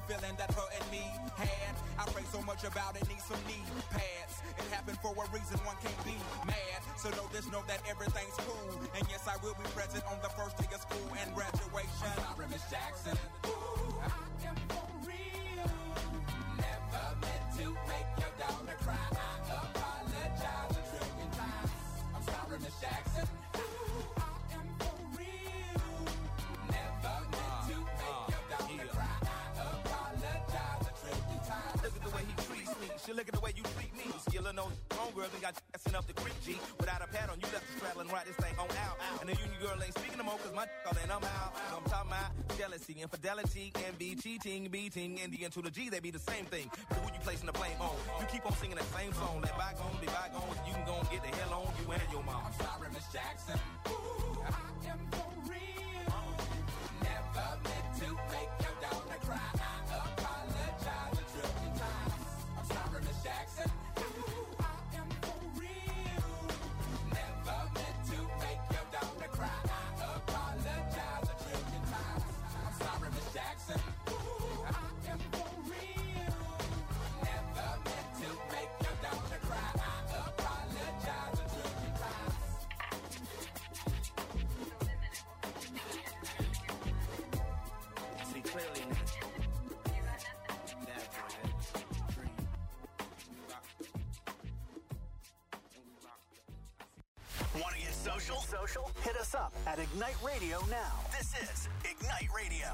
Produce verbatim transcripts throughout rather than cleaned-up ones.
feeling that her and me had. I pray so much about it, need some knee pads. It happened for a reason, one can't be mad. So know this, know that everything's cool. And yes, I will be present on the first day of school and graduation. I'm sorry, Miss Jackson. Ooh, I am for real. Never meant to make your daughter cry. I apologize a trillion times. I'm sorry, Miss Jackson. Ooh, I am for real. Never meant to make your daughter cry. I apologize a trillion times. Look at the way he treats me. She look at the way you treat me. Skillin' those homegirls and got you assin' up the creek, G. Without a pad on, you left the straddle and ride this thing on out. And the union girl ain't speaking no more, cause my all in, I'm out. I'm talking about jealousy, infidelity, and be cheating, beating, and the N to the G, they be the same thing. But who you placing the blame on? You keep on singing that same song. Let bygones be bygones, you can go and get the hell on you and your mom. I'm sorry, Miss Jackson. Ooh, I am for real. Never meant to make your daughter cry. I apologize a trillion times. I'm sorry, Miss Jackson. Ooh, I am for real. Never meant to make your daughter cry. I apologize a trillion times. I'm sorry, Miss Jackson. Ooh, I am for real. Never meant to make your daughter cry. I apologize a trillion times. See clearly now. Want to get social? Social? Hit us up at Ignite Radio now. This is Ignite Radio.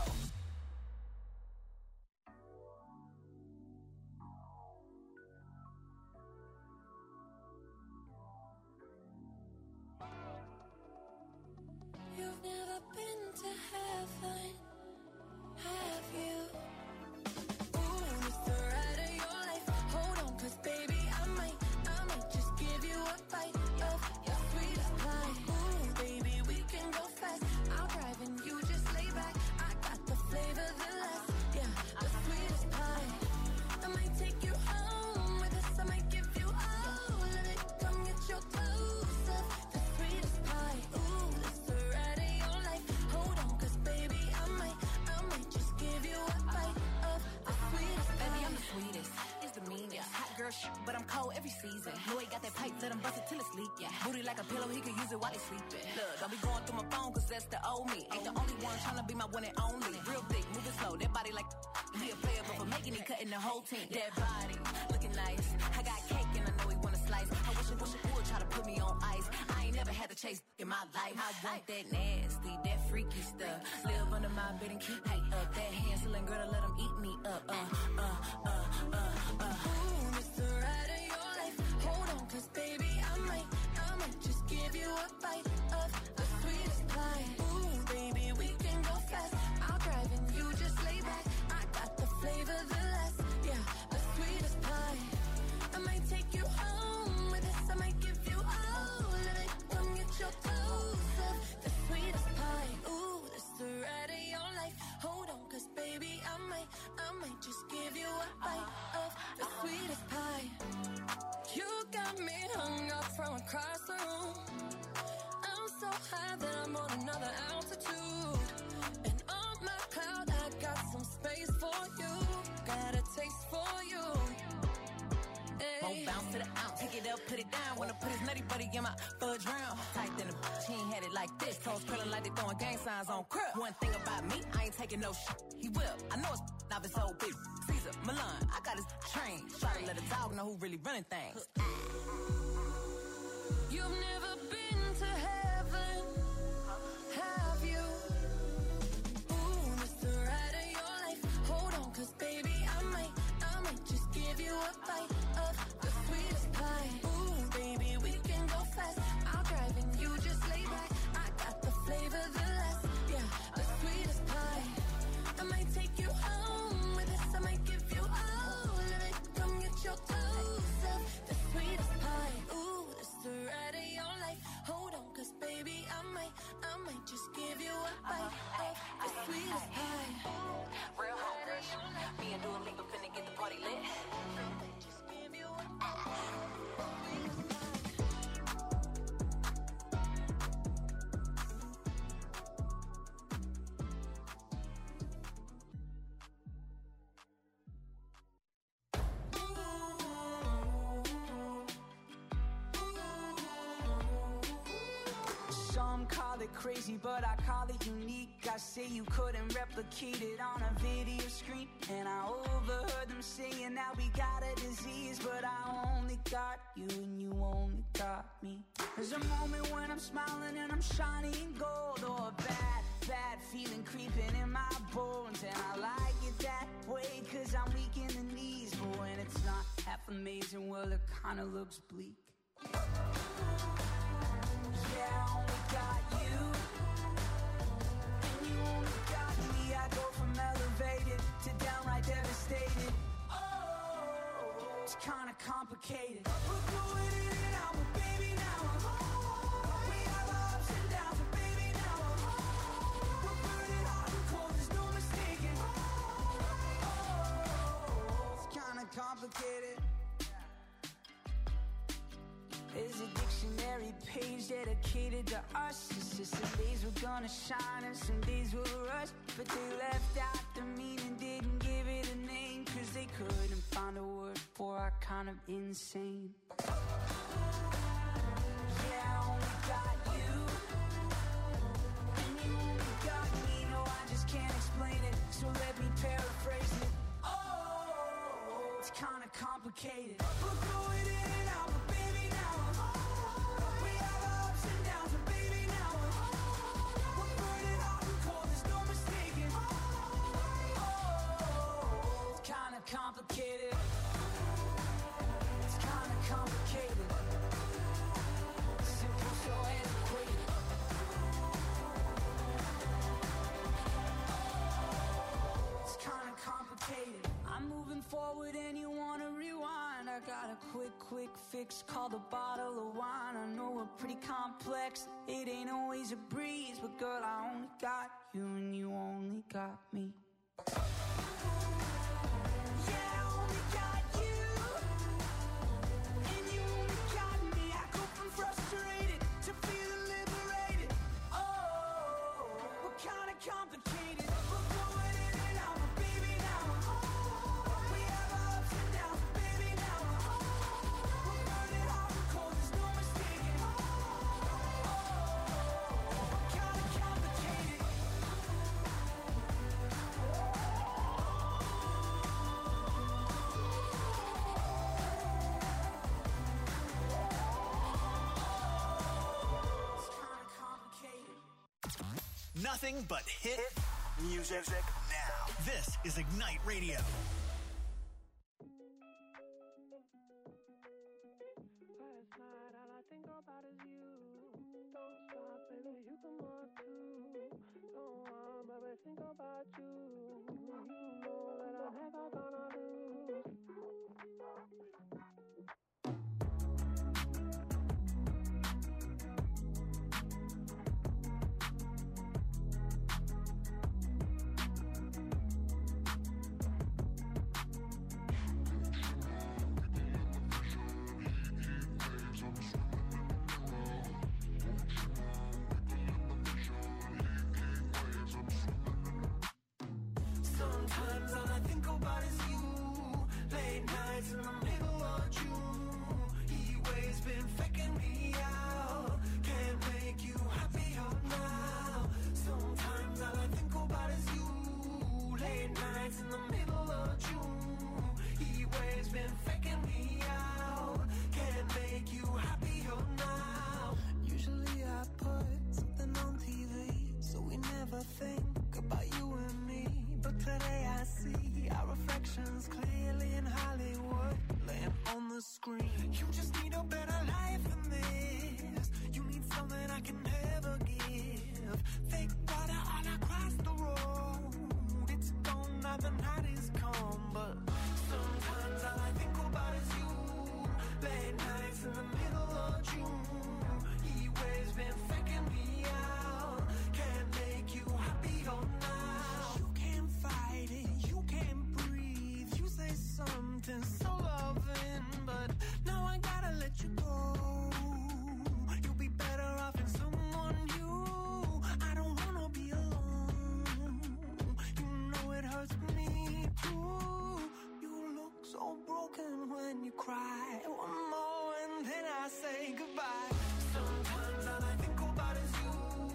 You've never been to heaven, have you? Ooh, it's the ride of your life. Hold on, cause baby, I might, I might just give you a bite of your sweetest pie. Ooh, baby, we can go fast. I'll drive and you just lay back. I got the flavor, the last, yeah, the sweetest pie. I might take you home with us. I might give you all of it. Come get your toast of the sweetest pie. Ooh, it's the ride of your life. Hold on, cause baby, I might, I might just give you a bite of the sweetest pie. Baby, I'm the sweetest. It's the meanest. Hot girl shit, but I'm cold every season. Know he got that pipe, let him bust it till it's leak. Yeah. Booty like a pillow, he could use it while he sleeping. Look, don't be going through my phone, cause that's the old me. Ain't the only one trying to be my one and only. Real thick, moving slow, that body like he a player, but for making it, cutting the whole team. That body, looking nice. I got cake and I know he wanna slice. I wish I wish I would try to put me on ice. I ain't never had to chase in my life. I want that nasty, that freaky stuff. Live under my bed and keep me up. That Hansel girl to let him eat me up. Uh, uh, uh, uh, uh. Ooh, it's the ride of your life. Hold on, cause baby, I might, I might just give you a bite of the sweetest pie. Ooh, baby, we can go fast. I'll drive and you just lay back. I got the flavor, the last, yeah, the sweetest pie. I might take you home with us. I might give you all of it. Come get your toast of the sweetest pie. Ooh, it's the ride of your life. Hold on, cause baby, I might, I might just give you a bite of the sweetest pie. You got me hung up from across the room. I'm so high that I'm on another altitude. And on my cloud, I got some space for you. Got a taste for you. Won't bounce to the ounce, take it up, put it down. Wanna put his nutty buddy in my fudge round. Tight than a bitch, he ain't had it like this. Toes curling like they throwing gang signs on crib. One thing about me, I ain't taking no shit. He will, I know it's not his whole big. Caesar, Milan, I got his train. Try to let a dog know who really running things. You've never been to heaven, have you? Ooh, it's the ride of your life. Hold on, cause baby, I might, I might just give you a bite of the sweetest pie. Ooh, baby, we can go fast. I'll drive and you just lay back. I got the flavor, the last, yeah, the sweetest pie. I might take you home with us. I might give you all of it. Come get your toast of the sweetest pie. Ooh, it's the ride of your life. Hold on, cause baby, I might, it crazy, but I call it unique. I say you couldn't replicate it on a video screen. And I overheard them saying that we got a disease, but I only got you and you only got me. There's a moment when I'm smiling and I'm shining gold, or a bad, bad feeling creeping in my bones. And I like it that way cause I'm weak in the knees. But when it's not half amazing, well it kinda looks bleak. Yeah, I only got you, and you only got me. I go from elevated to downright devastated. Oh, it's kinda complicated. We're going in and out, but baby now I'm home. We have our ups and downs, but baby now I'm home. We're burning hot and cold, there's no mistaking. Oh, it's kinda complicated. There's a dictionary page dedicated to us. It's just some days we're gonna shine and some days we'll rush. But they left out the meaning, didn't give it a name, cause they couldn't find a word for our kind of insane. Yeah, I only got you, and you only got me. No, I just can't explain it, so let me paraphrase it. Oh, it's kinda complicated. We're going in and out, but baby now I'm home. We have our ups and downs, but baby now I'm home. We're burning hot and cold, there's no mistaking. Oh, it's kinda complicated. It's kinda complicated. Simple, so antiquated. It's kinda complicated. I'm moving forward and you wanna rewind. I got a quick, quick fix called a bottle of wine. I know we're pretty complex, it ain't always a breeze, but girl, I only got you and you only got me. Yeah, I only got you, and you only got me. I go from frustrated to feeling liberated. Oh, we're kinda complicated. We're going in and out, but baby now I'm home. We have our ups and downs, but baby now I'm home. We're burning hot and cold, there's no mistaking. Oh, we're kinda complicated. It's kinda complicated. Nothing but hit music now. This is Ignite Radio. Last night, all I think about is you. Don't stop, baby, you can walk too. Don't want, baby, think about you. You know that I'm never gonna lose. Sometimes all I think about is you. Late nights in the middle of June. He waves been faking me out. Can't make you happier now. Sometimes all I think about is you. Late nights in the middle of June. He waves been faking me out. Can't make you happier now. Usually I put something on T V, so we never think about you and me. But today I see our reflections clearly in Hollywood, laying on the screen. You just need a better life than this. You need something I can never give. Fake water all across the road. It's gone now, the night is come. But sometimes all I think about is you. Late nights in the middle of June. He waves been faking me out. Can't make you happier now. You can't fight it, you can't breathe. You say something so loving, but now I gotta let you go. You'll be better off in someone new. I don't wanna be alone. You know it hurts me too. You look so broken when you cry. One more and then I say goodbye. Sometimes all I think about is you.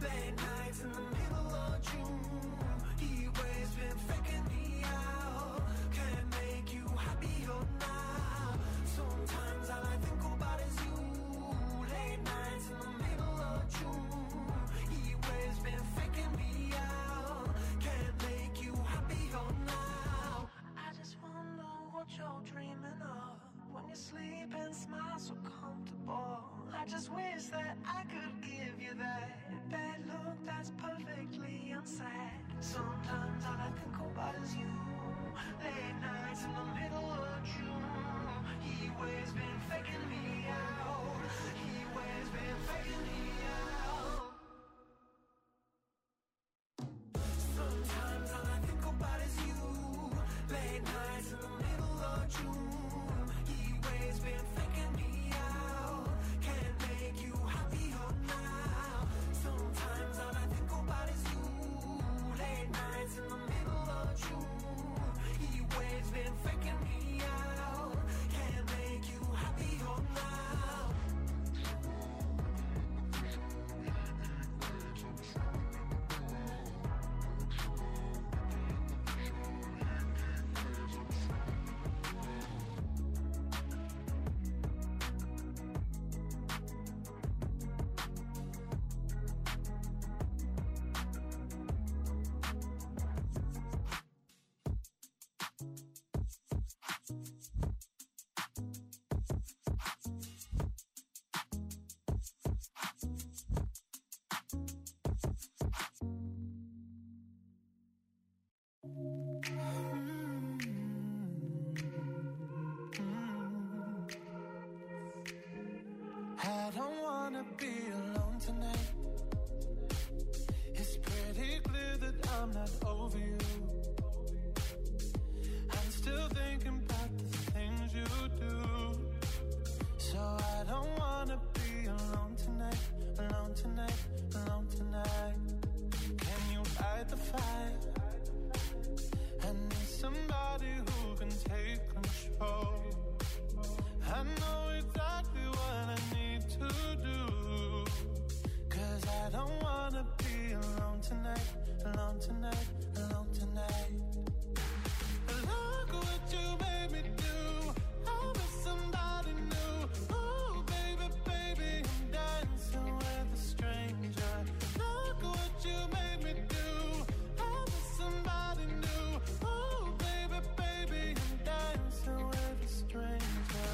Late nights in the middle of June. He always been faking me out. Can't make you happier now. Sometimes all I think about is you. Late nights in the middle of June. He always been faking me out. Can't make you happier now. I just wonder what you're dreaming of when you sleep and smile so comfortable. I just wish that I could give you that bad look that's perfectly unsaid. Sometimes all I think about is you. Late nights in the middle of June. He always been faking me out. He always been faking me out. Sometimes all I think about is you. Late nights in the middle of June. He always been faking me out. Can't make you happier now. Sometimes all I think about is you. Late nights in the middle of June. He always been faking me out. Can't make you happier now. I don't wanna be alone tonight. It's pretty clear that I'm not over you. I'm still thinking about the things you do. So I don't wanna be alone tonight, alone tonight, alone tonight. Can you light the fire? I need somebody who can take control. I know exactly what I need to do. Cause I don't wanna be alone tonight, alone tonight, alone tonight. Look what you made me do. I was somebody new. Ooh, baby, baby, I'm dancing with a stranger. Look what you made me do. I was somebody new. Ooh, baby, baby, I'm dancing with a stranger.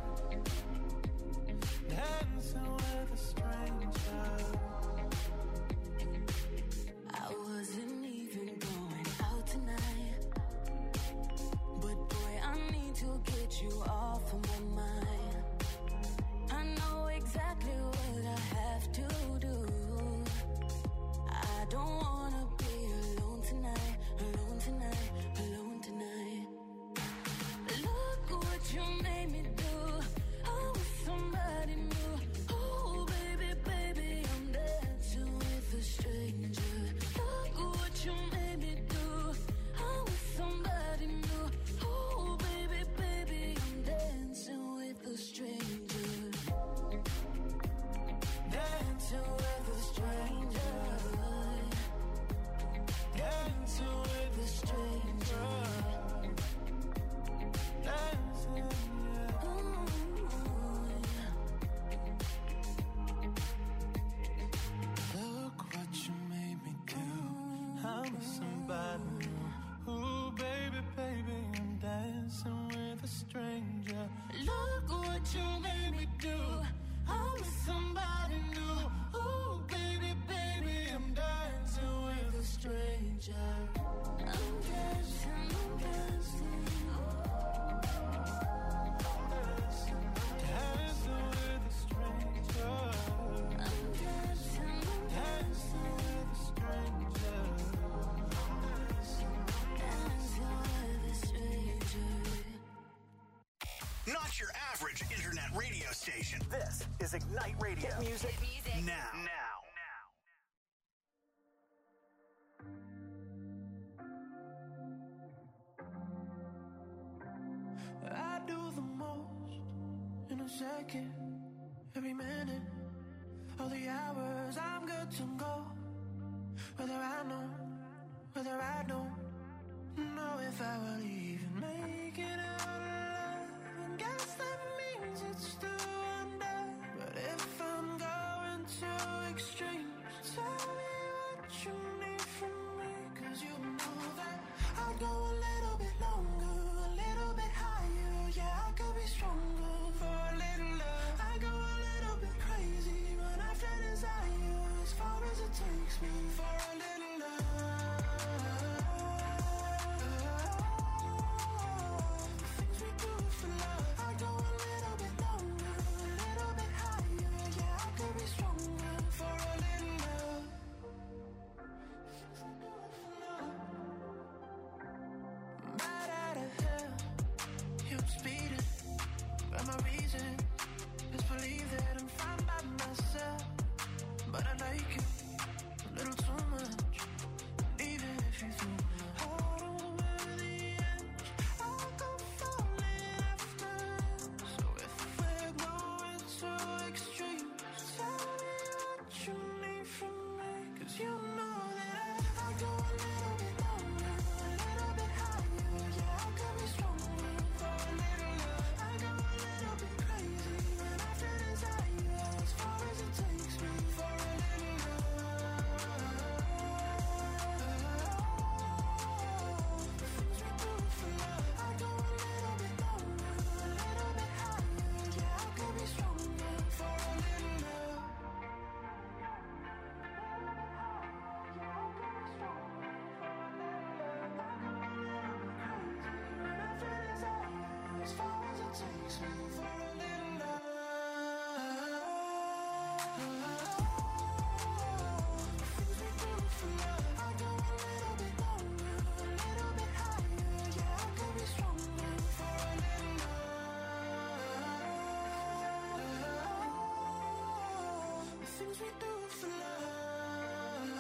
Dancing with a stranger. I wasn't even going out tonight, but boy, I need to get you off of my mind. I know exactly what I have to do. I don't wanna be alone tonight, alone tonight, alone tonight. Look what you made me do. I was somebody new. Oh, baby, baby, I'm dancing with a stranger. Look what you made me do. I was somebody new. Oh, baby, baby, I'm dancing with a stranger. Dancing with a stranger. Dancing with a stranger. Dancing, yeah. Look what you made me do. I'm somebody new. Ooh, baby, baby, I'm dancing with a stranger. Look what you made me do. I'm somebody new. Ooh, baby, baby, I'm dancing with a stranger. I'm dancing, I'm dancing. Dancing with a stranger. I'm dancing, I'm Dancing with a stranger. dancing with a stranger. Not your average internet radio station. This is Ignite Radio. Hit music, now. Now. I do the most in a second, every minute all the hours I'm good to go. Whether I know, whether I don't know if I will even make it out alive. And guess that means it's still under. But if I'm going too extreme, tell me what you need from me. Cause you know that I'd go a little bit longer, a little bit higher. Yeah, I could be stronger for a little love. I go a little bit crazy when I feel desire, as far as it takes me for a little love. The things we do for love. I go a little bit longer, a little bit higher. Yeah, I could be stronger for a little love. Right out of hell, I'm speeding, but my reason is believe that I'm fine by myself. But I like you a little too much, and even if you threw my heart over the edge, I'll go falling after. So if we're going too extreme, tell me what you need from me. Cause you know that I go a little bit longer, a little bit higher. Yeah, I could be stronger for a little love. I go a little bit crazy when I feel desire, as far as it takes me for a little love. The things we do for love. I go a little bit longer, a little bit higher. Yeah, I could be stronger for a little love. As far as it takes me for a little love. The things we do for love. I go a little bit longer, a little bit higher. Yeah, I could be stronger for a little love. The things we do for love.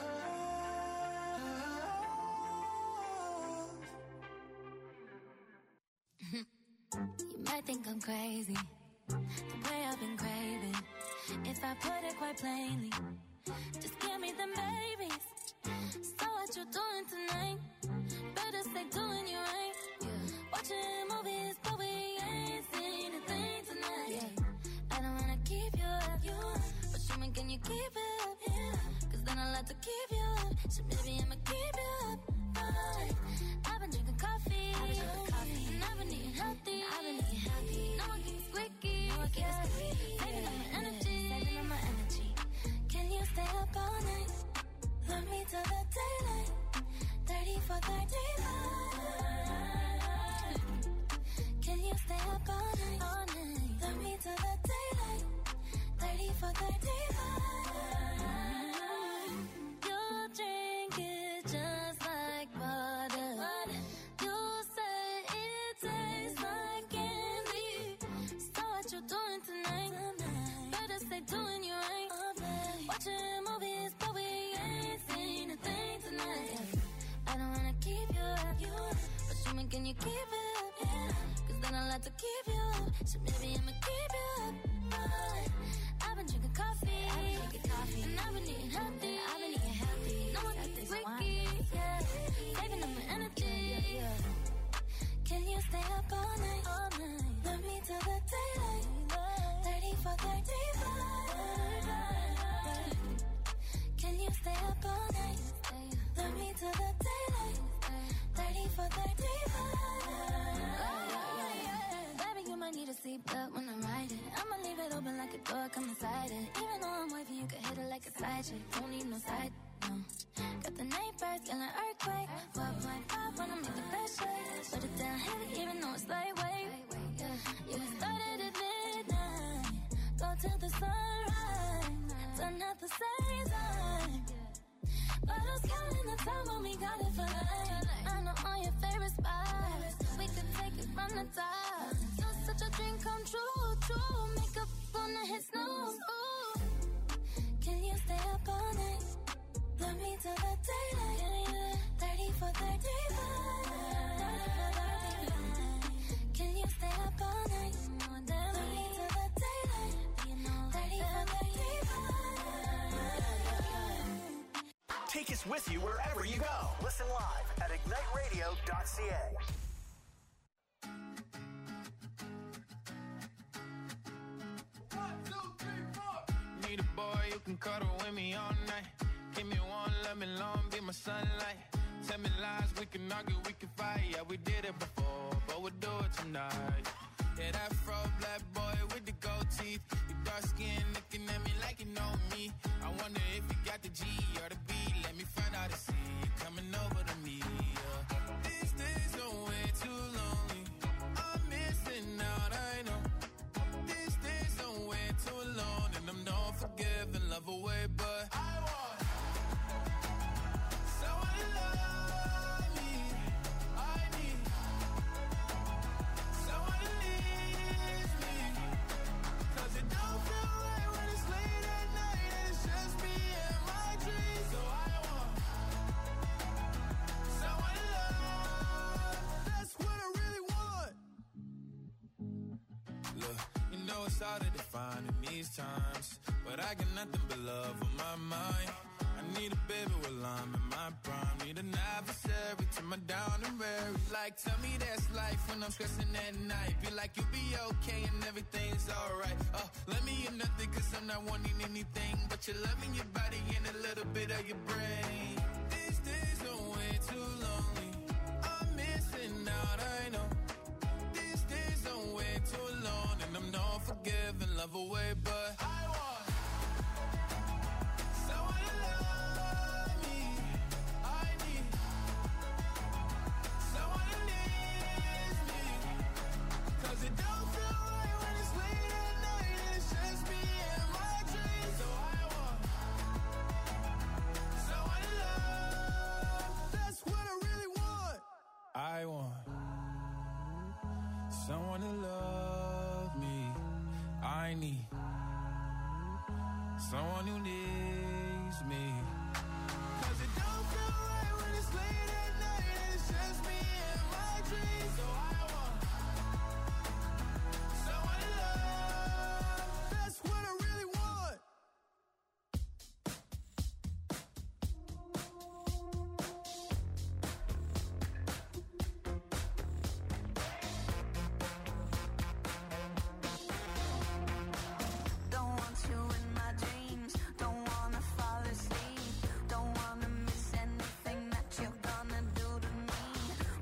You might think I'm crazy, the way I've been craving. If I put it quite plainly, just give me them babies. So what you doing tonight? Better stay doing you right. Watching movies, but we ain't seen a thing tonight. I don't wanna keep you up, but show me, can you keep it up? Cause then I'll have to keep you up. So maybe I'ma keep you up. Alright. I've been drinking coffee, I've been drinking coffee, and I've been eating healthy. I've been eating healthy. No one keeps squeaky. No one keeps squeaky. Saving up my energy, saving up my energy. Can you stay up all night? Love me till the daylight. Thirty for thirty-five. Can you stay up all night? All night. Love me till the daylight. Thirty for thirty-five. Your drink is just like water. You say it tastes like candy. So what you doing tonight? Better stay doing you right. Watching movies, but we ain't seen a thing tonight. I don't wanna keep you up, but show me, can you keep it up? Cause then I'll have to keep you up. So maybe I'ma keep you up. I've been drinking coffee, I've been drinking coffee, and I've been eating healthy. I've been eating healthy. No one keeps squeaky, yeah. Saving up my energy. Can you stay up all night? All night. Love me till the daylight. Thirty for thirty-five. Can you stay up all night? Love me till the daylight. Thirty for thirty-five. Baby, you might need a seatbelt when I'm riding. I'ma leave it open like a door, come inside it. Even though I'm wavy, you can hit it like a side chick. Don't need no side, no. Got the night birds, feeling earthquake. four point five wanna make the best shake. Put it down heavy, even though it's lightweight. Yeah, you started at midnight. Go till the sunrise. Done at the same time. But who's counting the time when we got it for life? I know all your favorite spots. We could take it from the top. So such a dream come true, true. Make up gonna hit snooze. Ooh. Can you stay up all night? Love me till the daylight. Thirty for thirty-five. Can you stay up all night? Love me till the daylight. Thirty for thirty-five. Take us with you wherever you go. Listen live at ignite radio dot c a. Need a boy you can cuddle with me all night. Give me one, let me long, be my sunlight. Tell me lies, we can argue, we can fight. Yeah, we did it before, but we'll do it tonight. Yeah, that fro black boy with the gold teeth. Your dark skin looking at me like you know me. I wonder if you got the G or the B. Let me find out and see you coming over to me. Yeah. These days are way too lonely. I'm missing out, I know. These days are way too alone, and I'm not forgiving, love away, but I want someone to love me. I need someone to leave me, 'cause it don't feel right when it's late at night and it's just me and my dreams. So I want someone to love. That's what I really want. Look, you know it's hard to define in these times, but I got nothing but love on my mind. I need a baby while I'm in my prime. Need an adversary to my down and weary. Like, tell me that's life when I'm stressing at night. Be like, you'll be okay and everything's alright. Uh, let me in nothing, 'cause I'm not wanting anything but your love in your body and a little bit of your brain. These days are way too lonely. I'm missing out, I know. These days are way too alone, and I'm not forgiving, love away, but I want someone to love me. I need someone to leave me, 'cause it don't feel right when it's late at night and it's just me and my dreams. So I want someone to love. That's what I really want. I want someone to love me. I need someone who needs me, 'cause it don't feel right when it's late at night and it's just me and my dreams. So I want someone to love. That's what I really want. Don't want you in my dreams. Don't wanna fall asleep. Don't wanna miss anything that you're gonna do to me.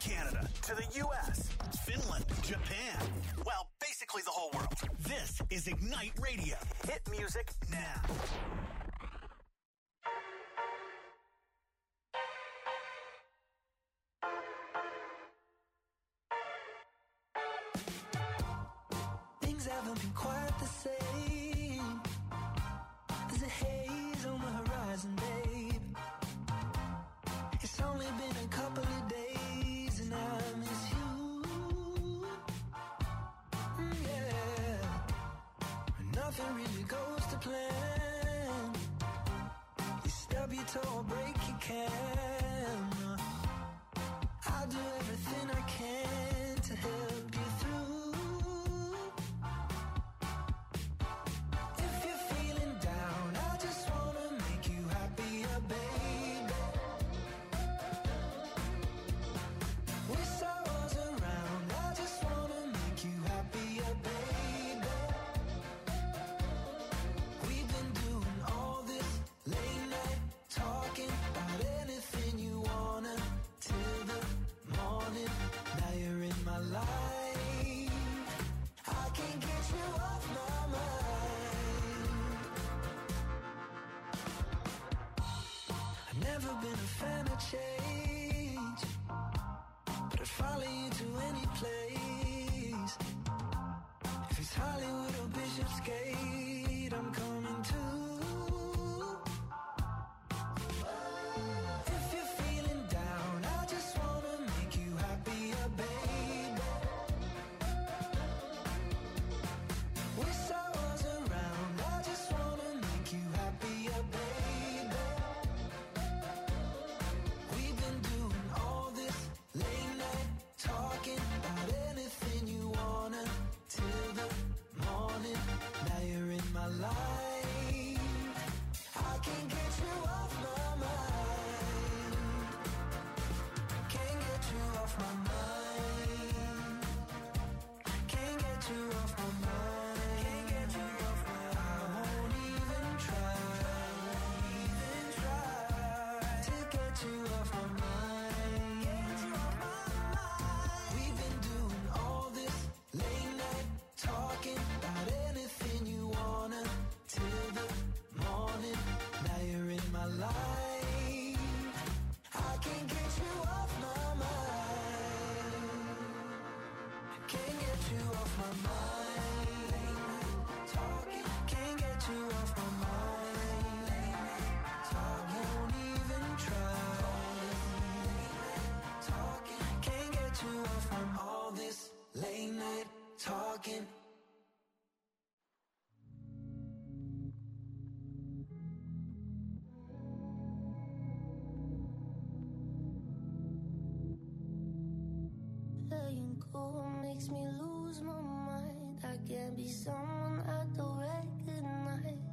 Canada to the U S, Finland, Japan. Well, basically the whole world. This is Ignite Radio. Hit music now. Things haven't been quite the same. There's a haze on the horizon, babe. It's only been a couple of days and I miss you. Mm, yeah. Nothing really goes to plan. You stub your toe or break your can. I'll do everything I can to help you through. If you're feeling down, I just wanna make you happier, baby. Wish I was around, I just wanna make you happier, baby. We've been doing all this late night talking about anything you wanna till the morning. Now you're in my life, I can't get you off my mind. I've never been a fan of change, but I'd follow you to any place. If it's Hollywood or Bishopsgate, I'm coming too. If you're feeling down, I just wanna make you happier, baby. Wish I was around, I just wanna make you happier, baby. We've been doing all this late night talking about anything you wanna till the morning. Now you're in my life, I can't get you off my mind. Can't get you off my mind. Can't get you off my mind. Can't get you off my mind. I won't even try. Won't even try to get you off my mind. Get you off my mind. We've been doing all this late night talking about anything you wanna till the morning. Now you're in my life, I can't get you off my mind. Can't get you off my mind. Late night talking, can't get you off my mind. Late night talking, won't even try. Late night talking, can't get you off from all this late night talking. Letting go makes me lose my mind. I can't be someone I don't recognize.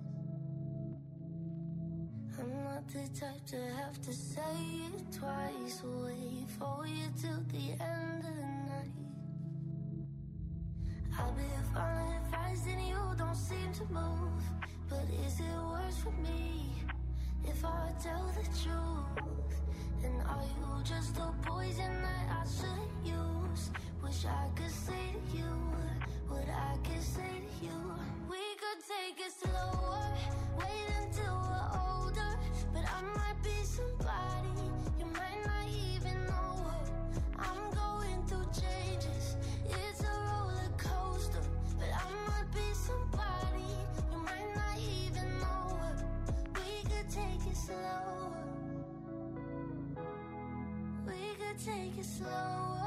I'm not the type to have to say it twice. Wait for you till the end of the night. I've been following advice and you don't seem to move. But is it worse for me if I tell the truth? And are you just a poison that I should use? Wish I could say to you what I could say to you. We could take it slower, wait until we're older. But I might be somebody you might not even know. I'm going through changes, it's a roller coaster. But I might be somebody you might not even know. We could take it slower. We could take it slower.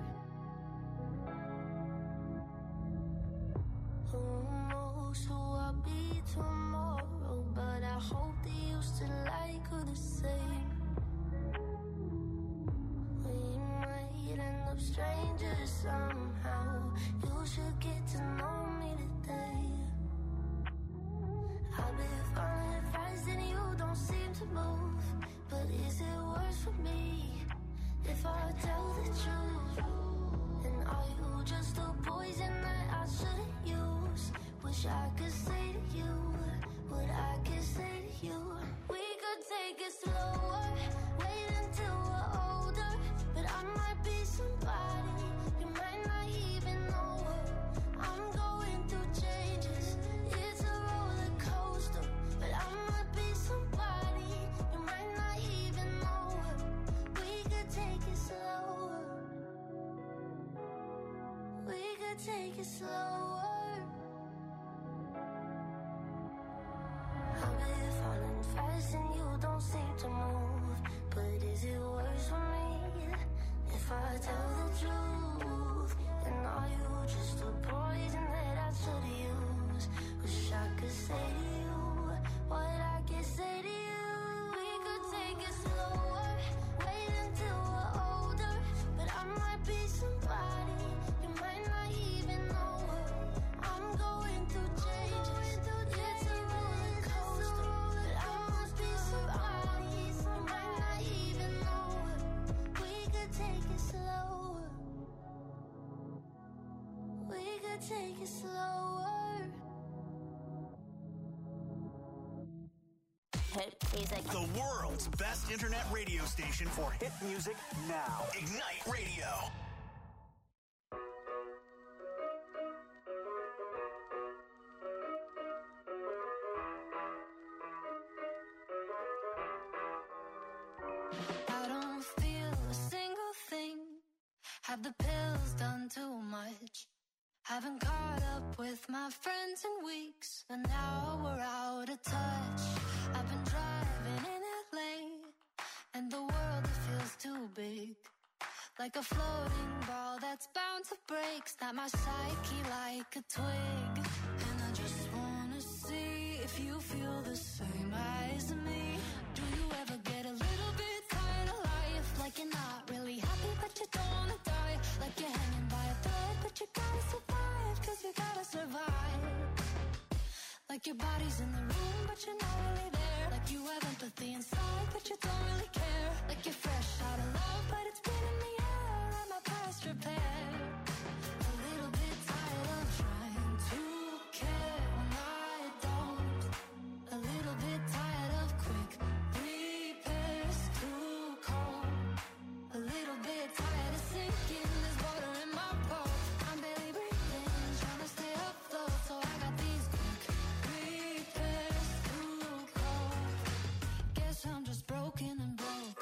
Who knows who I'll be tomorrow? But I hope that you still like her the same. We might end up strangers somehow. You should get to know me today. I've been following advice and you don't seem to move. But is it worse for me if I tell the truth? And are you just a poison that I shouldn't use? Wish I could say to you what I could say to you. We could take it slower, wait until we're older. But I might be could take it slower. I've been falling fast and you don't seem to move. But is it worse for me if I tell the truth? And are you just a poison that I should use? Wish I could say to you what I can say to you. We could take it slower, wait until we're older. But I might be somebody you might not even know her. I'm going through changes, it's a roller coaster. But I must be somebody you might not even know her. We could take it slower, we could take it slower. The world's best internet radio station for hit music now. Ignite Radio. I don't feel a single thing. Have the pills done too much? Haven't caught up with my friends in weeks, and now we're out of touch. I've been driving in L A, and the world, it feels too big. Like a floating ball that's bound to break. Snap my psyche like a twig. And I just wanna see if you feel the same as me. Do you ever get a little bit tired of life? Like you're not really happy but you don't wanna die. Like you're hanging by a thread but you gotta survive, cause you gotta survive. Like your body's in the room but you're not really there. Like you have empathy inside but you don't really care. Like you're fresh out of love but it's been in the air. Let my past repair. A little bit tired of trying to care when I don't. A little bit tired of quick repairs, too cold. A little bit tired of sinking, there's water in my boat. I'm barely breathing, trying to stay afloat. So I got these quick repairs, too cold. Guess I'm just broken and broke.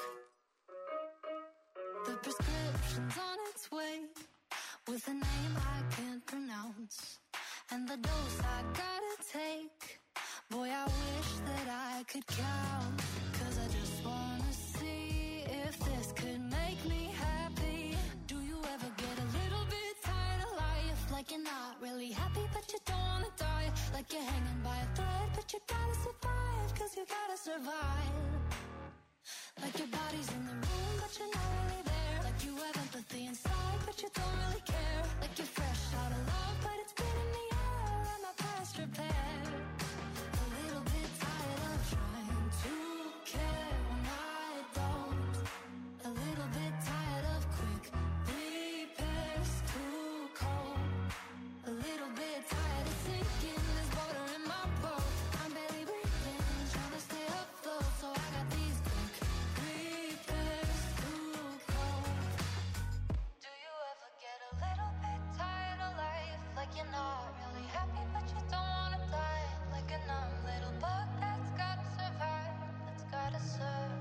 The prescription's on its way, with a name I can't pronounce, and the dose I gotta take. Boy, I wish that I could count, cause I just wanna see if this could make me happy. Do you ever get a little bit tired of life? Like you're not really happy but you don't wanna die. Like you're hanging by a thread but you gotta survive, cause you gotta survive. Like your body's in the room but you're not really there. Like you have empathy inside but you don't really care. Like you're fresh out of love but it's been in the air. Let my past repair. A little bit tired of trying to care when I don't. A little bit tired of quick repairs, too cold. A little bit tired of sinking, there's water in my boat. I'm barely breathing, trying to stay afloat. So I got these quick repairs, too cold. Do you ever get a little bit tired of life? Like you're not really happy but you don't wanna die. Like a numb little bug that's gotta survive, that's gotta survive.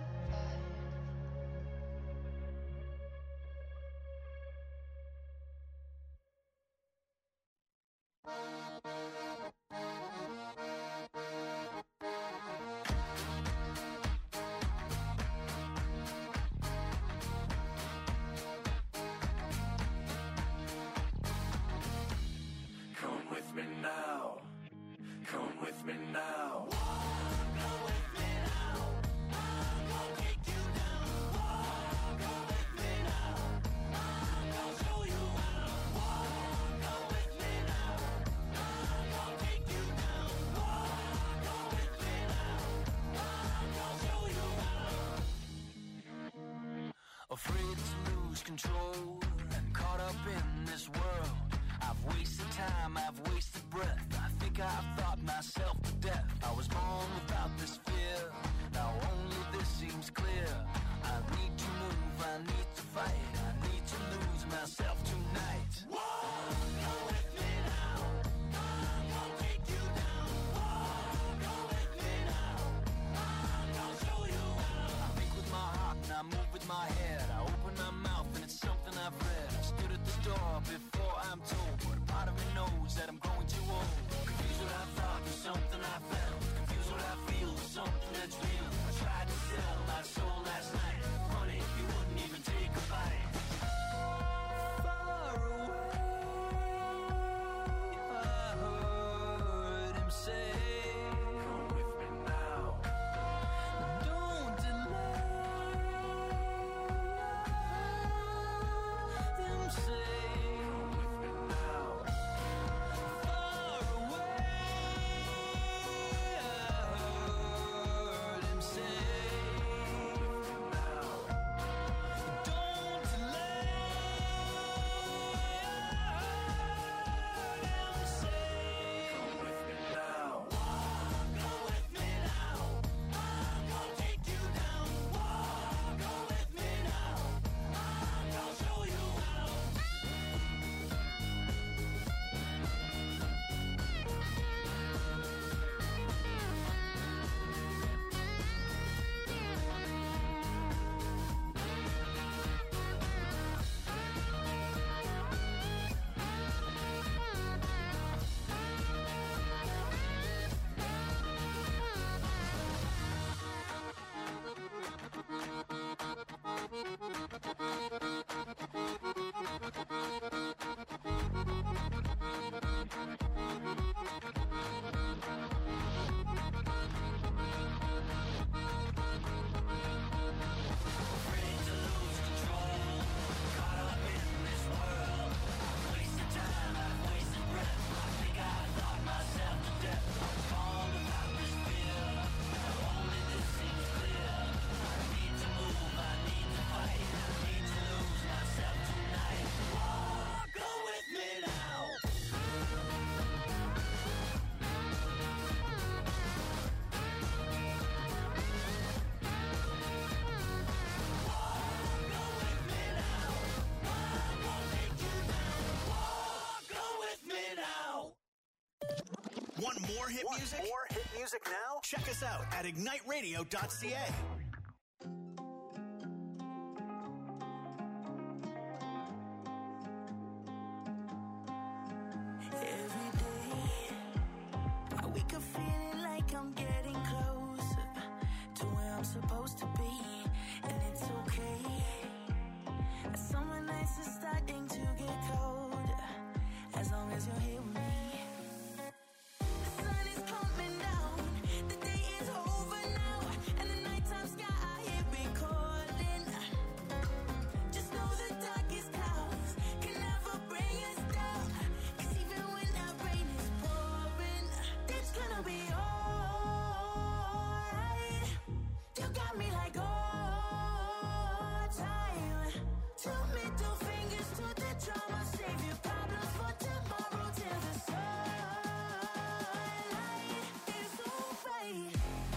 Come with me now. Come with me now. Afraid to lose control and caught up in this world. I've wasted time, I've wasted breath. I think I've thought myself to death. I was born without this fear, now only this seems clear. I need to move, I need to fight, I need to lose myself tonight. Go with me now, I'm gonna take you down. Go with me now, I'm gonna show you how. I think with my heart and I move with my head. I open my mouth and it's something I've read. I stood at the door before I'm told what hit Want music? more hit music now? Check us out at ignite radio dot c a. Every day, I wake up feeling like I'm getting closer to where I'm supposed to be, and it's okay. Summer nights are starting to get colder, as long as you're here with me. The sun is coming down, the day is over now, and the nighttime sky I hear it calling. Just know the darkest clouds can never bring us down, 'cause even when that rain is pouring, it's gonna be alright. You got me like all time. Two middle fingers to the drama, save your problems for tomorrow till the sunlight is alright.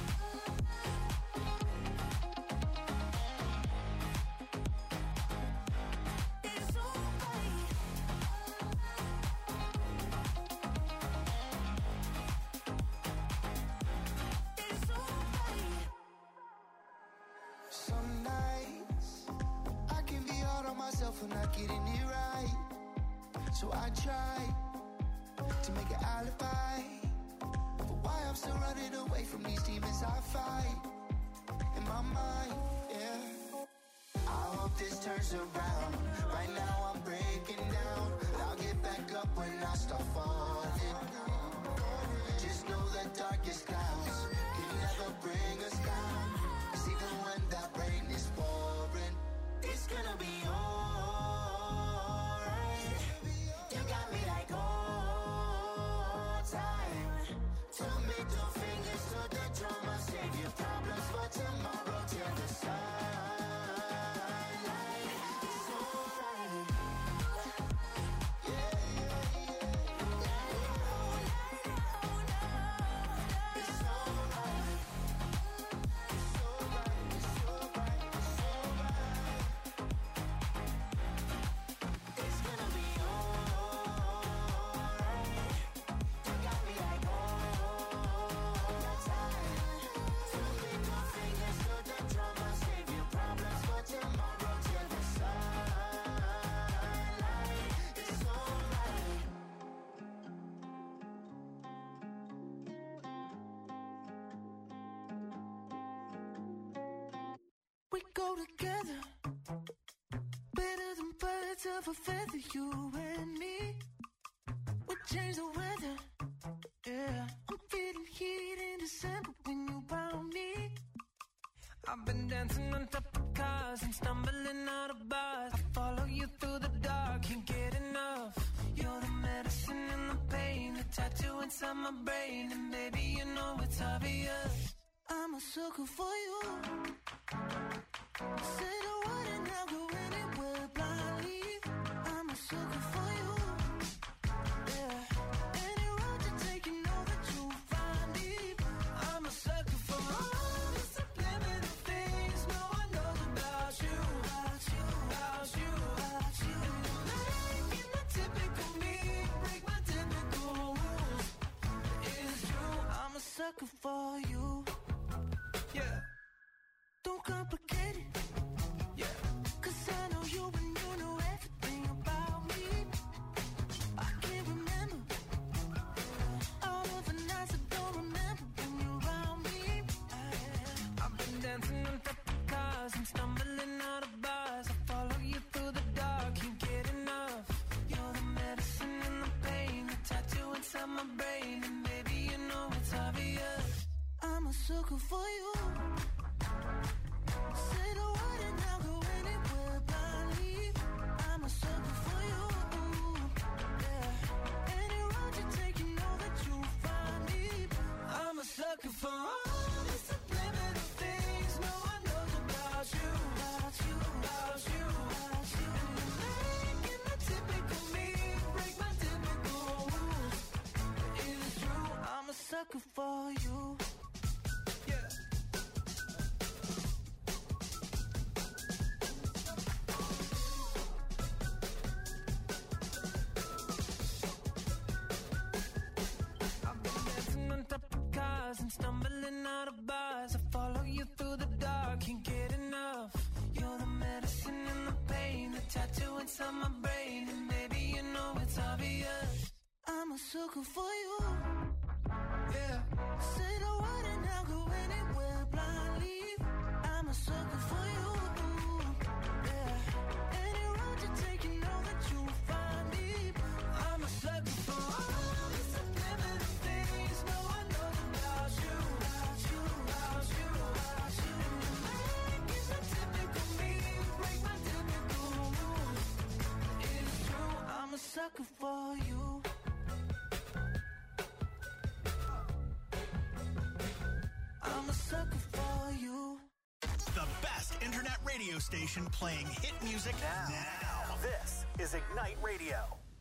It's alright. It's alright. Some nights I can be hard on myself for not getting it right. So I try to make an alibi for why I'm still running away from these demons I fight in my mind, yeah. I hope this turns around. Right now I'm breaking down, but I'll get back up when I start falling. Just know the darkest clouds can never bring us down, 'cause even when that rain is pouring, it's gonna be alright. You got me like all time. Two middle fingers to the drama, save your problems for tomorrow till the sunlight is alright. Yeah, yeah, yeah. It's alright. It's alright. It's alright. It's alright. It's gonna be alright. You got me like all the time. Two middle fingers to the drama, save your problems for tomorrow till the sunlight is alright. We go together, better than birds of a feather, you and me. We change the weather, yeah. I'm feeling heat in December when you found me. I've been dancing on top of cars and stumbling out of bars. I follow you through the dark, can't get enough. You're the medicine and the pain, the tattoo inside my brain, and baby you know it's obvious. I'm a sucker for you. Say the word and I'll go anywhere blindly. I'm a sucker for you. Yeah. Any road you take, you know that you'll find me. I'm a sucker for all the subliminal things no one knows about you. About you, about you, about you. And you're making the typical me break my typical rules. It's true, I'm a sucker for you. Yeah. Don't complicate it. Yeah. 'Cause I know you and you know everything about me. I can't remember all of the nights I don't remember when you're around me. I've been dancing on top of cars and stumbling out of bars. I follow you through the dark, can't get enough. You're the medicine and the pain, the tattoo inside my brain, and baby you know it's obvious. I'm a sucker for you. Say the word and I'll go anywhere blindly. I'm a sucker for you. Yeah. Any road you take, you know that you'll find me. I'm a sucker for all the subliminal things no one knows about you. About you, about you, about you. And you're making the typical me break my typical rules. It's true, I'm a sucker for you. Yeah. I've been dancing on top tattoo inside my brain, and maybe you know it's obvious. I'm a sucker for you. Yeah. Say the word and I'll go anywhere blindly. I'm a sucker for you. Yeah. Any road you take, you know that you'll find me. I'm a sucker for all the subliminal things no one knows about you. About you, about you, about you. Make it so typical me, break my typical rules. It's true, I'm a sucker for you. I'm a sucker for you. The best internet radio station playing hit music now. now. This is Ignite Radio.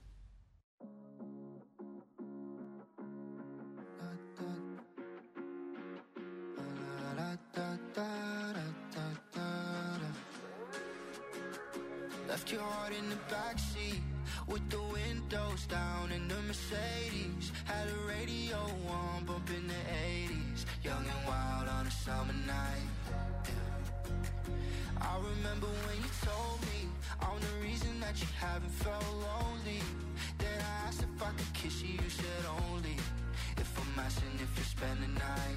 Left your heart in the backseat with the windows down in the Mercedes. Had a radio on, bumping the eighties. Young and wild on a summer night. Yeah. I remember when you told me I'm the reason that you haven't felt lonely. Then I asked if I could kiss you, you said only if I'm asking if you spend the night.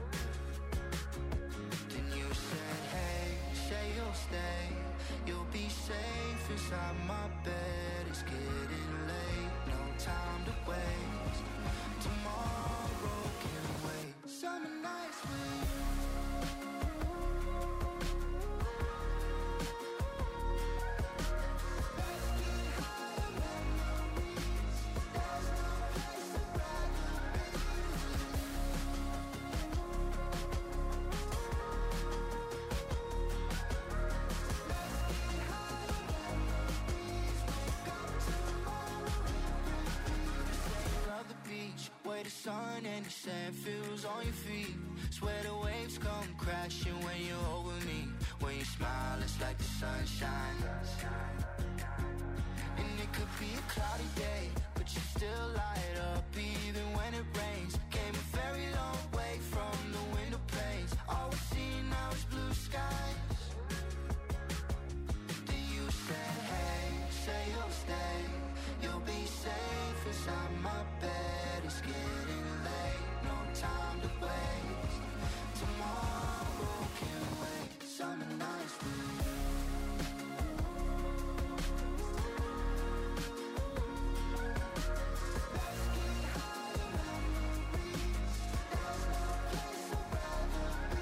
Then you said, hey, say you'll stay. You'll be safe inside my bed. It's getting late, no time to waste. Tomorrow can wait. Summer nights with you. Let's get higher memories. There's no place I'd rather be with you. Way the sun and the sand feels on your feet. Swear the waves come crashing when you're over me. When you smile, it's like the sunshine. And it could be a cloudy day, but you still light up even when it rains. Came a very long way from the window panes. All we see now is blue skies. Then you said, hey, say you'll stay. You'll be safe inside my bed. It's getting late, no time to waste. Tomorrow can wait. Summer nights with you. Let's get higher memories. There's no place I'd rather be.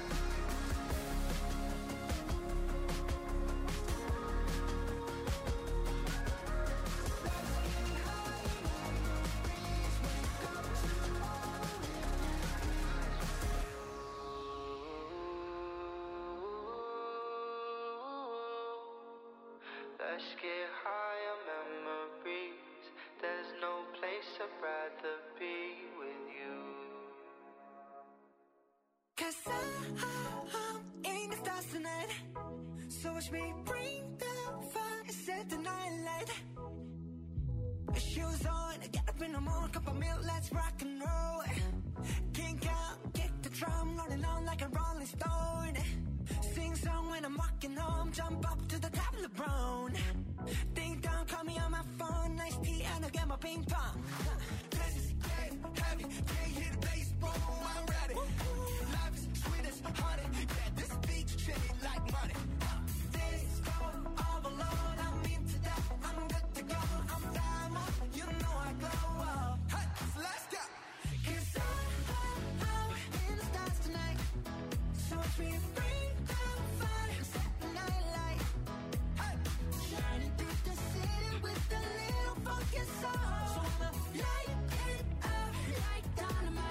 Let's get higher memories. Wake up tomorrow. Let's get higher memories. There's no place I'd rather be with you. Cause I, I, I'm in the stars tonight. So watch me bring the fire and set the night light. Shoes on, get up in the morning, cup of milk, let's rock and roll. Kink out, kick the drum, rolling on like a rolling stone. Sing song when I'm walking home, jump up to the top of the brown. Ding dong, call me on my phone, nice tea and I'll get my ping pong. This is game heavy, can't hear the bass, boom, I'm ready. Life is sweet as honey, yeah, this beach chilly like money. This go all alone, I'm into that, I'm good to go, I'm diamond, you know I glow. Hey, so let's go. Cause I, I, I'm in the stars tonight. So watch me bring the fire, set the night light. Hey, shining through the city with a little funky soul. So I'ma light it up like dynamite.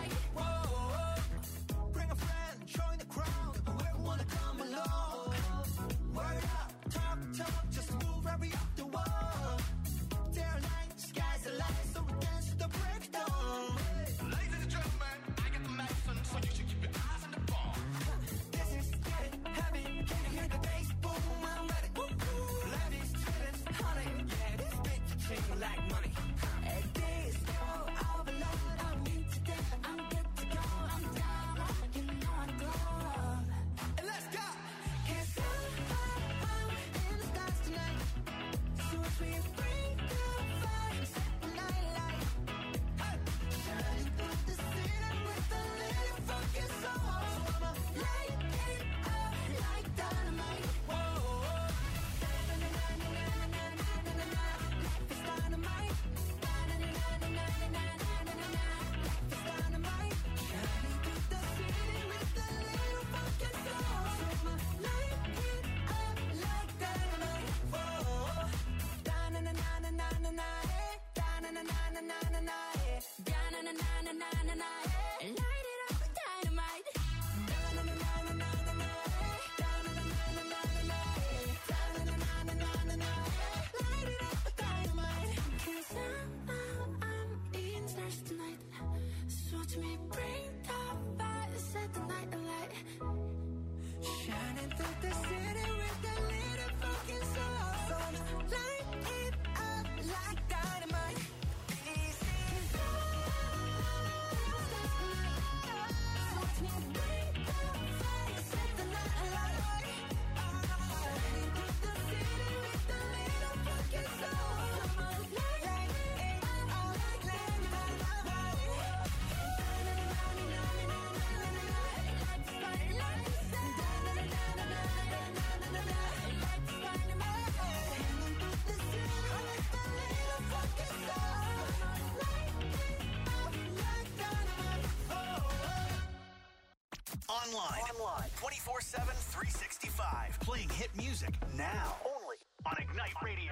online. Online. twenty-four seven, three sixty-five. Playing hit music now. Only on Ignite Radio.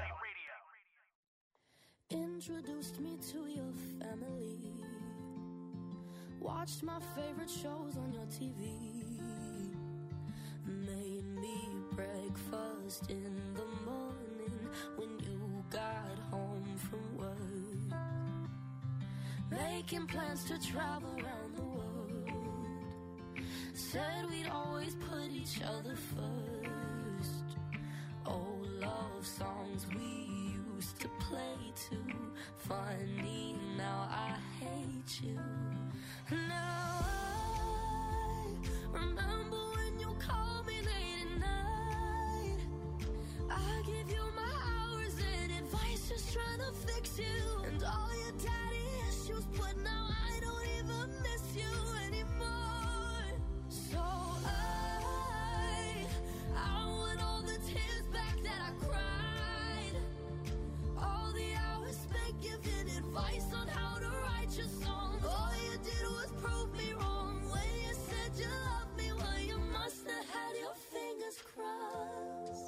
Introduced me to your family. Watched my favorite shows on your T V. Made me breakfast in the morning when you got home from work. Making plans to travel around the world. Said we'd always put each other first. Old love songs we used to play too. Funny, now I hate you. Now I remember when you called me late at night. I give you my hours and advice, just trying to fix you. And all your daddy issues, but now I don't even miss you anymore. So I, I want all the tears back that I cried. All the hours spent giving advice on how to write your songs. All you did was prove me wrong when you said you loved me. Well, you must have had your fingers crossed.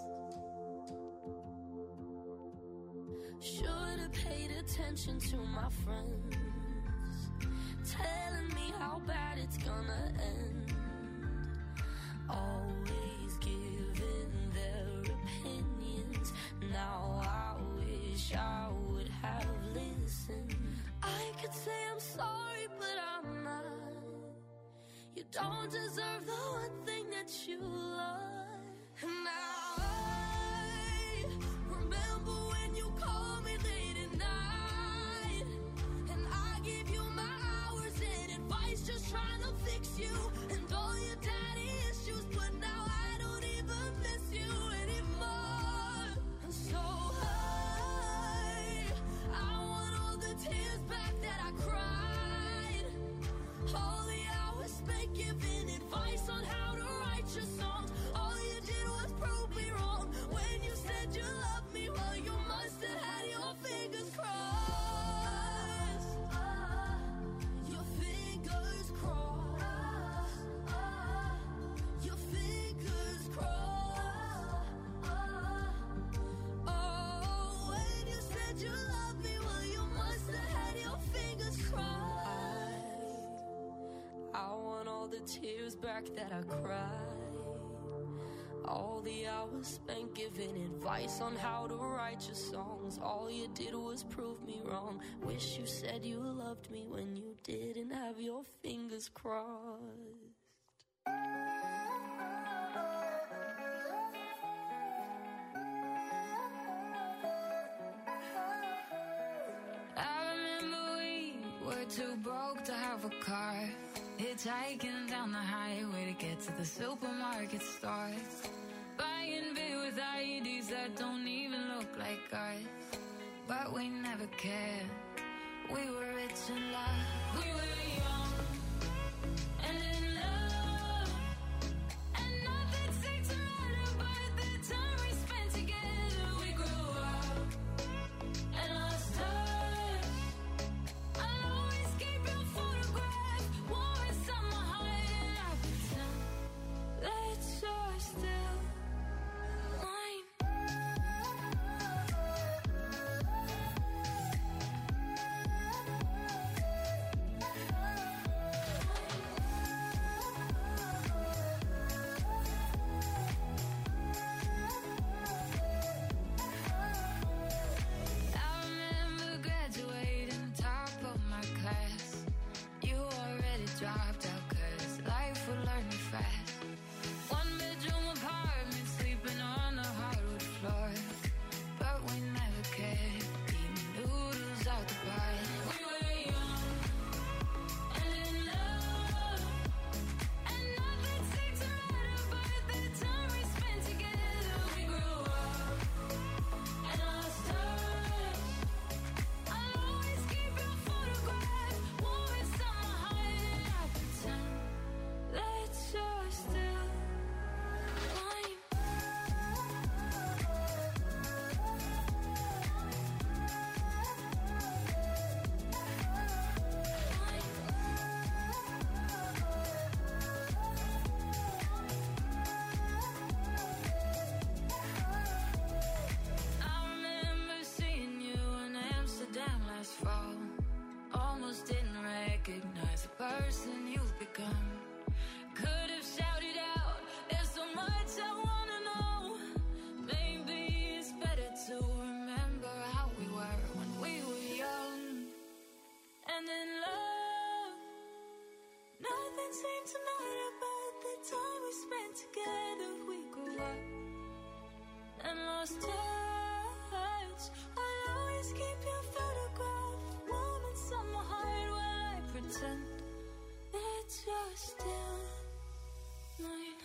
Should have paid attention to my friends, telling me how bad it's gonna end. Always giving their opinions. Now I wish I would have listened. I could say I'm sorry, but I'm not. You don't deserve the one thing that you love. And now I remember when you called me late at night, and I gave you my hours and advice, just trying to fix you. And all your daddy issues, but now I don't even miss you anymore. And so I, I want all the tears back that I cried. All the hours spent giving advice on how to write your songs. All you did was prove me wrong when you said you loved me. Well, you must have had your fingers crossed. Your fingers crossed. Your fingers crossed. Oh, when you said you loved me, well, you must have had your fingers crossed. I want all the tears back that I cried. All the hours spent giving advice on how to write your songs. All you did was prove me wrong. Wish you said you loved me when you didn't have your fingers crossed. I remember we were too broke to have a car, hitchhiking down the highway to get to the supermarket store, buying beer with I E Ds that don't even look like ours. But we never cared. We were rich and loved. We were young and in love, and nothing seemed to matter but the time we spent together. We grew up and lost touch. I'll always keep your photograph warm inside my heart, and I pretend that you're still mine. just touch. I'll always keep your photograph moments on my heart while I pretend that you're still mine.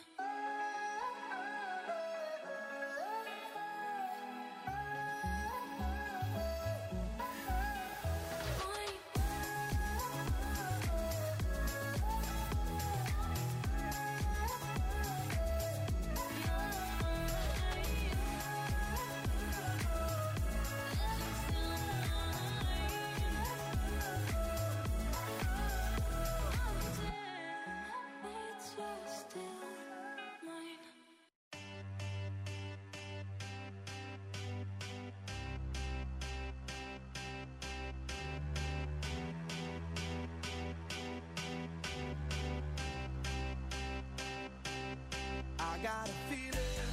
I got a feeling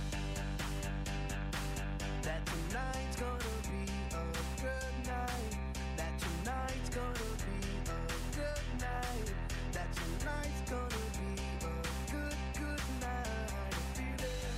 that tonight's gonna be a good night. That tonight's gonna be a good night. That tonight's gonna be a good, good night. A feeling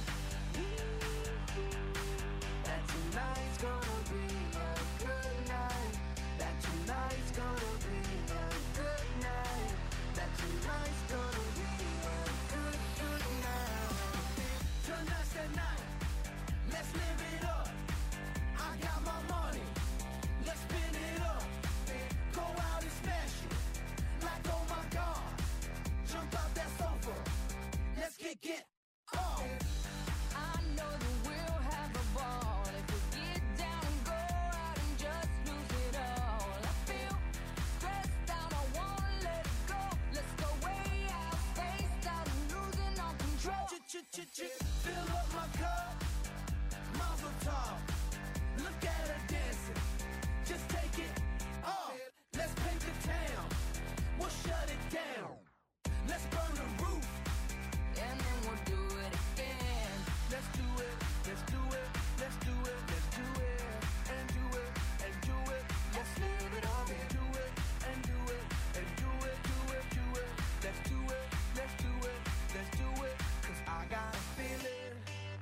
that tonight's gonna be a good night. That tonight's gonna be a good night. That tonight's gonna be a good, good night. Tonight's the night, let's live it up. I got my money, let's spin it up. Go out and smash it, like oh my God. Jump out that sofa, let's kick it off. I know that we'll have a ball if we get down and go out and just lose it all. I feel stressed out, I wanna let it go. Let's go way out, spaced out and losing all control. Fill up my cup, Mazel tov. Look at her dancing, just take it off. Let's paint the town, we'll shut it down. Let's burn the roof, And then we'll do it again. let's do it, let's do it, let's do it, let's do it, and do it, and do it. Let's live it up and do it, and do it, and do it, do it, do it. Let's do it, let's do it, let's do it. Cause I got a feeling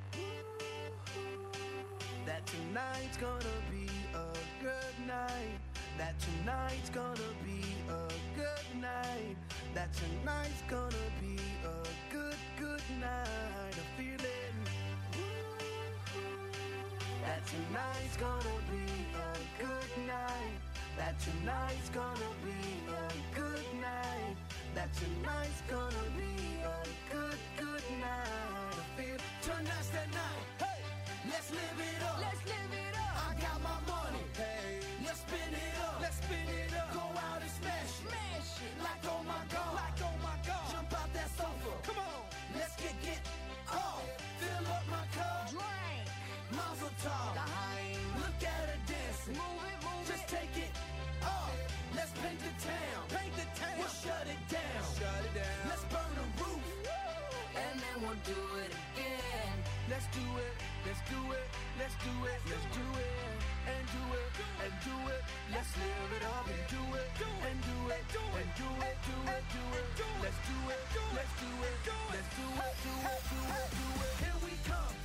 that tonight's gonna be a good night. That tonight's gonna be a good night. That tonight's gonna be a good, good night. A feeling that tonight's gonna be a good night. That tonight's gonna be a good night. That tonight's gonna be a good, good night. I feel tonight's the night. Hey, let's live it up. Let's live it up. I got my money. Hey, let's spin it up. Let's spin it up. Go out and smash it. Smash it. Like oh my God. Like oh my God. Jump out that sofa. Come on. Let's kick it off. Fill up my cup. Drink. Mazel tov. Daheim. Look at her dancing. Move it, move Just it. take it off. Let's paint the town. Paint the town. We'll shut it down. Shut it down. Let's burn the roof. And then we'll do it again. Let's do it. Let's do it. Let's do it. Let's do it. And do it. And do it. Let's live it up and do it. And do it. And do it. Do it. Do it. Let's do it. Let's do it. Let's do it. Do it. Do it. Do it. Here we come.